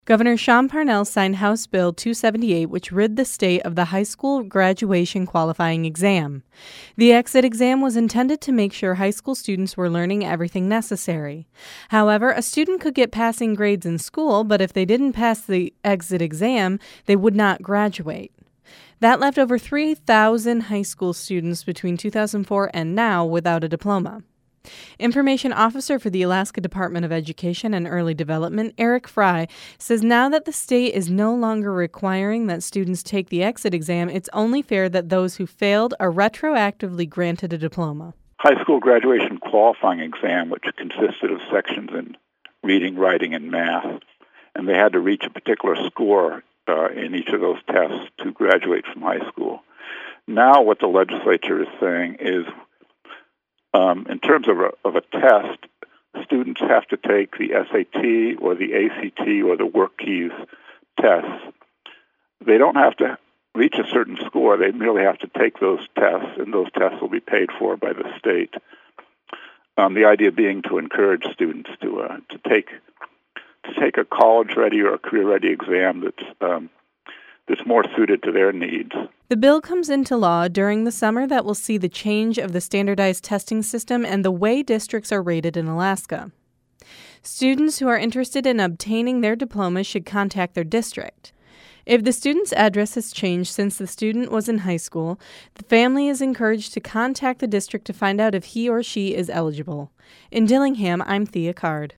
Governor Sean Parnell signed House Bill 278, which rid the state of the high school graduation qualifying exam. The exit exam was intended to make sure high school students were learning everything necessary. However, a student could get passing grades in school, but if they didn't pass the exit exam, they would not graduate. That left over 3,000 high school students between 2004 and now without a diploma. Information Officer for the Alaska Department of Education and Early Development, Eric Fry, says now that the state is no longer requiring that students take the exit exam, it's only fair that those who failed are retroactively granted a diploma. High school graduation qualifying exam, which consisted of sections in reading, writing, and math, and they had to reach a particular score in each of those tests to graduate from high school. Now what the legislature is saying is in terms of a test, students have to take the SAT or the ACT or the WorkKeys tests. They don't have to reach a certain score. They merely have to take those tests, and those tests will be paid for by the state. The idea being to encourage students to take a college-ready or a career-ready exam that's more suited to their needs. The bill comes into law during the summer that will see the change of the standardized testing system and the way districts are rated in Alaska. Students who are interested in obtaining their diploma should contact their district. If the student's address has changed since the student was in high school, the family is encouraged to contact the district to find out if he or she is eligible. In Dillingham, I'm Thea Card.